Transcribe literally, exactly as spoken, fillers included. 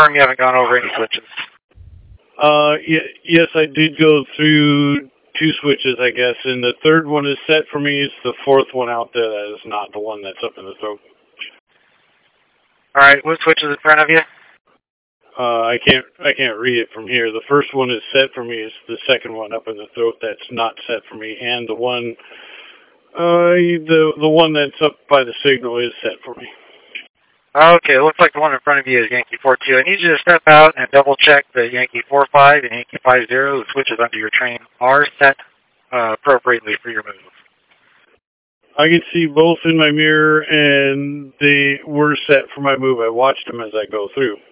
confirm you haven't gone over any switches. Uh, y yes, I did go through two switches, I guess, and the third one is set for me. It's the fourth one out there that is not the one that's up in the throat. All right, what switch is in front of you? Uh, I can't, I can't read it from here. The first one is set for me. It's the second one up in the throat that's not set for me, and the one, uh, the the one that's up by the signal is set for me. Okay, it looks like the one in front of you is Yankee four two. I need you to step out and double check the Yankee four five and Yankee five zero. The switches under your train are set uh, appropriately for your move. I can see both in my mirror, and they were set for my move. I watched them as I go through.